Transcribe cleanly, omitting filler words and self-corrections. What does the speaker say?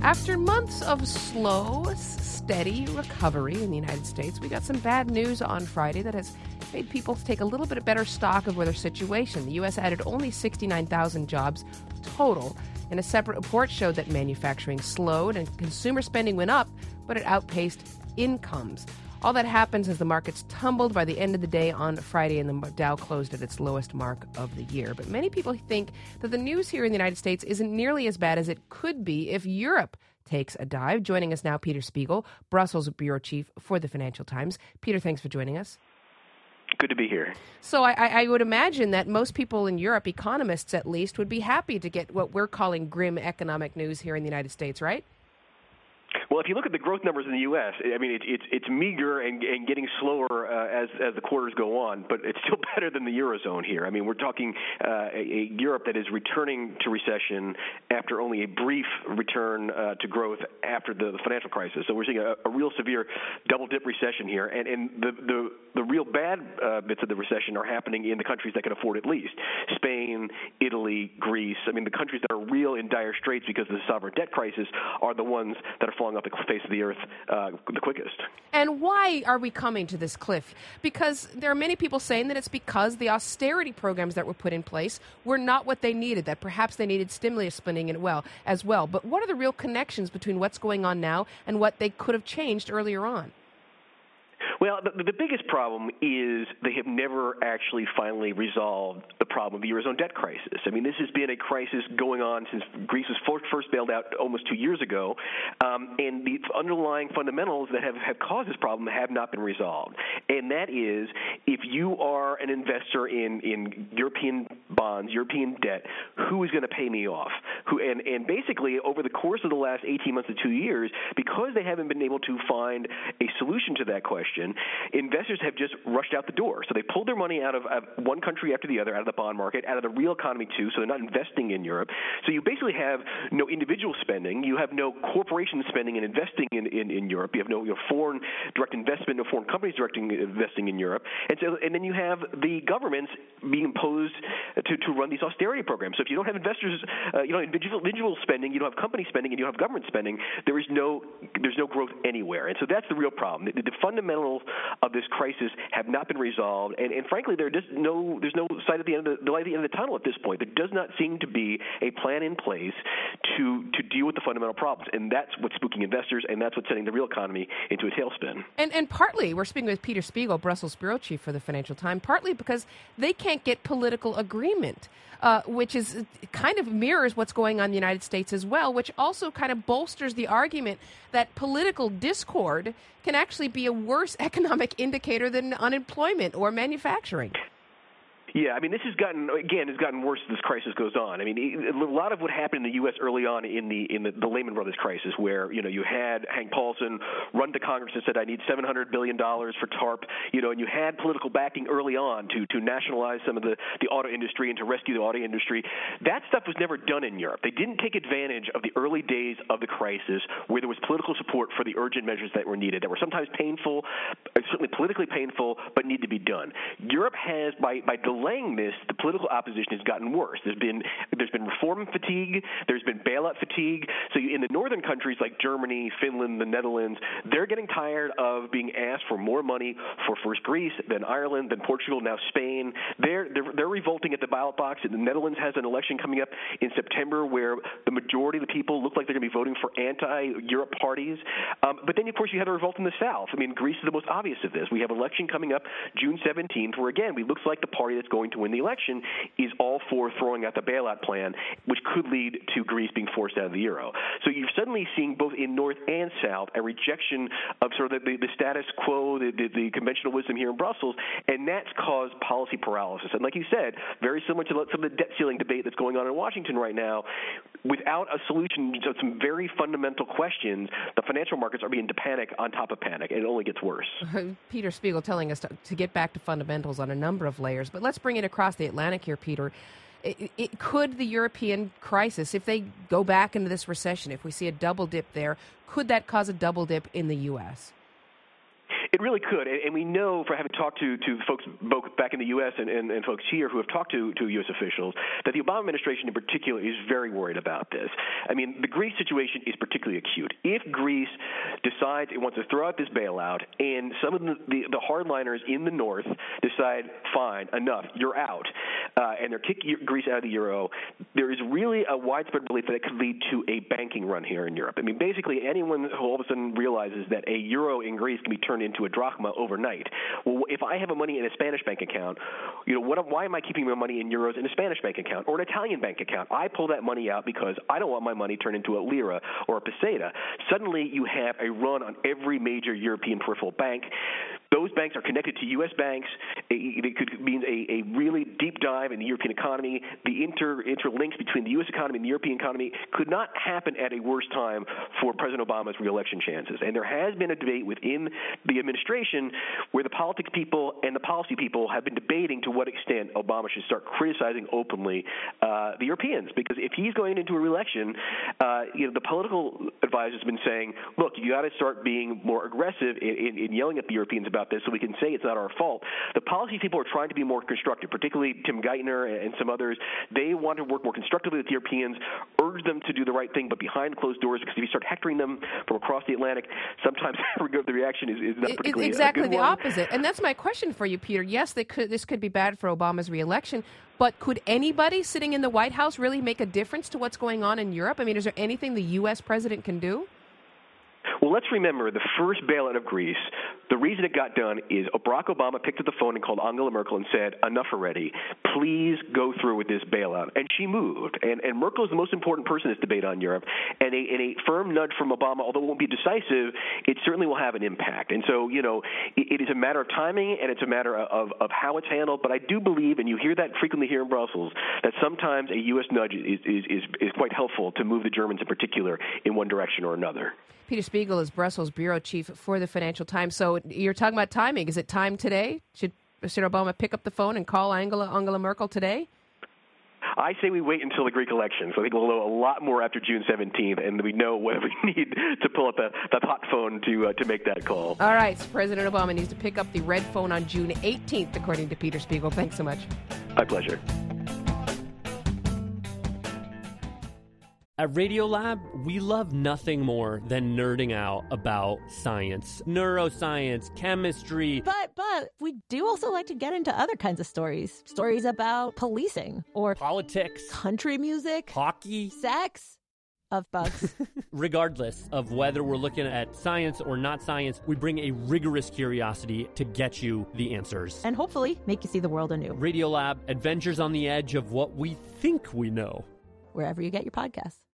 After months of slow, steady recovery in the United States, we got some bad news on Friday that has made people take a little bit better stock of their situation. The U.S. added only 69,000 jobs total, and a separate report showed that manufacturing slowed and consumer spending went up, but it outpaced incomes. All that happens as the markets tumbled by the end of the day on Friday, and the Dow closed at its lowest mark of the year. But many people think that the news here in the United States isn't nearly as bad as it could be if Europe takes a dive. Joining us now, Peter Spiegel, Brussels bureau chief for the Financial Times. Peter, thanks for joining us. Good to be here. So I would imagine that most people in Europe, economists at least, would be happy to get what we're calling grim economic news here in the United States, right? Well, if you look at the growth numbers in the U.S., I mean, it's meager and getting slower as the quarters go on, but it's still better than the Eurozone here. I mean, we're talking a Europe that is returning to recession after only a brief return to growth after the financial crisis. So we're seeing a real severe double-dip recession here, and the real bad bits of the recession are happening in the countries that can afford it least. Spain, Italy, Greece. I mean, the countries that are real in dire straits because of the sovereign debt crisis are the ones that are falling off the face of the earth the quickest. And why are we coming to this cliff? Because there are many people saying that it's because the austerity programs that were put in place were not what they needed, that perhaps they needed stimulus spending as well. But what are the real connections between what's going on now and what they could have changed earlier on? Well, the biggest problem is they have never actually finally resolved the problem of the Eurozone debt crisis. I mean, this has been a crisis going on since Greece was first bailed out almost 2 years ago, and the underlying fundamentals that have caused this problem have not been resolved. And that is, if you are an investor in European bonds, European debt, who is going to pay me off? And basically, over the course of the last 18 months to 2 years, because they haven't been able to find a solution to that question, investors have just rushed out the door. So they pulled their money out of one country after the other, out of the bond market, out of the real economy too, so they're not investing in Europe. So you basically have no individual spending. You have no corporation spending and investing in Europe. You have no foreign direct investment, no foreign companies investing in Europe. And then you have the governments being imposed to run these austerity programs. So if you don't have investors, you don't have individual spending, you don't have company spending, and you don't have government spending, there's no growth anywhere. And so that's the real problem. The fundamentals of this crisis have not been resolved, and frankly, there's no sight at the end of the tunnel at this point. There does not seem to be a plan in place to deal with the fundamental problems, and that's what's spooking investors, and that's what's sending the real economy into a tailspin. And partly, we're speaking with Peter Spiegel, Brussels bureau chief for the Financial Times, partly because they can't get political agreement, which is kind of mirrors what's going on in the United States as well, which also kind of bolsters the argument that political discord can actually be a worse economic indicator than unemployment or manufacturing. Yeah, I mean, this has gotten worse as this crisis goes on. I mean, a lot of what happened in the U.S. early on in the Lehman Brothers crisis, where you had Hank Paulson run to Congress and said, "I need $700 billion for TARP," and you had political backing early on to nationalize some of the auto industry and to rescue the auto industry. That stuff was never done in Europe. They didn't take advantage of the early days of the crisis, where there was political support for the urgent measures that were needed, that were sometimes painful, certainly politically painful, but need to be done. Europe has, by delaying this, the political opposition has gotten worse. There's been reform fatigue. There's been bailout fatigue. So in the northern countries like Germany, Finland, the Netherlands, they're getting tired of being asked for more money for first Greece, then Ireland, then Portugal, now Spain. They're revolting at the ballot box. And the Netherlands has an election coming up in September where the majority of the people look like they're going to be voting for anti-Europe parties. But then, of course, you have a revolt in the south. I mean, Greece is the most obvious of this. We have an election coming up June 17th where, again, it looks like the party that's going to win the election is all for throwing out the bailout plan, which could lead to Greece being forced out of the euro. So you're suddenly seeing both in North and South a rejection of sort of the status quo, the conventional wisdom here in Brussels, and that's caused policy paralysis. And like you said, very similar to some of the debt ceiling debate that's going on in Washington right now, without a solution to some very fundamental questions, the financial markets are beginning to panic on top of panic, and it only gets worse. Peter Spiegel telling us to get back to fundamentals on a number of layers, but let's bring it across the Atlantic here, Peter. Could the European crisis, if they go back into this recession, if we see a double dip there, could that cause a double dip in the U.S.? It really could, and we know for having talked to folks both back in the U.S. and folks here who have talked to U.S. officials that the Obama administration in particular is very worried about this. I mean, the Greece situation is particularly acute. If Greece decides it wants to throw out this bailout and some of the hardliners in the north decide, fine, enough, you're out, and they're kicking Greece out of the euro, there is really a widespread belief that it could lead to a banking run here in Europe. I mean, basically anyone who all of a sudden realizes that a euro in Greece can be turned into a drachma overnight. Well, if I have money in a Spanish bank account, why am I keeping my money in euros in a Spanish bank account or an Italian bank account? I pull that money out because I don't want my money turned into a lira or a peseta. Suddenly you have a run on every major European peripheral bank. Those banks are connected to U.S. banks. It could mean a really deep dive in the European economy. The interlinks between the U.S. economy and the European economy could not happen at a worse time for President Obama's reelection chances. And there has been a debate within the administration where the politics people and the policy people have been debating to what extent Obama should start criticizing openly the Europeans. Because if he's going into a reelection, the political advisors have been saying, look, you got to start being more aggressive in yelling at the Europeans about this so we can say it's not our fault. The policy people are trying to be more constructive, particularly Tim Geithner and some others. They want to work more constructively with the Europeans, urge them to do the right thing, but behind closed doors, because if you start hectoring them from across the Atlantic, sometimes the reaction is not particularly exactly a good the one. opposite. And that's my question for you, Peter. Yes, this could be bad for Obama's reelection, but could anybody sitting in the White House really make a difference to what's going on in Europe? I mean, is there anything the U.S. president can do? Well, let's remember the first bailout of Greece, the reason it got done is Barack Obama picked up the phone and called Angela Merkel and said, enough already. Please go through with this bailout. And she moved. And Merkel is the most important person in this debate on Europe. And a firm nudge from Obama, although it won't be decisive, it certainly will have an impact. And so, it is a matter of timing and it's a matter of how it's handled. But I do believe, and you hear that frequently here in Brussels, that sometimes a U.S. nudge is quite helpful to move the Germans in particular in one direction or another. Peter Spiegel is Brussels bureau chief for the Financial Times. So you're talking about timing. Is it time today? Should Obama pick up the phone and call Angela Merkel today? I say we wait until the Greek election. So I think we'll know a lot more after June 17th, and we know what we need to pull up that hot phone to make that call. All right. So President Obama needs to pick up the red phone on June 18th, according to Peter Spiegel. Thanks so much. My pleasure. At Radiolab, we love nothing more than nerding out about science, neuroscience, chemistry. But we do also like to get into other kinds of stories. Stories about policing or politics, country music, hockey, sex, of bugs. Regardless of whether we're looking at science or not science, we bring a rigorous curiosity to get you the answers. And hopefully make you see the world anew. Radiolab, adventures on the edge of what we think we know. Wherever you get your podcasts.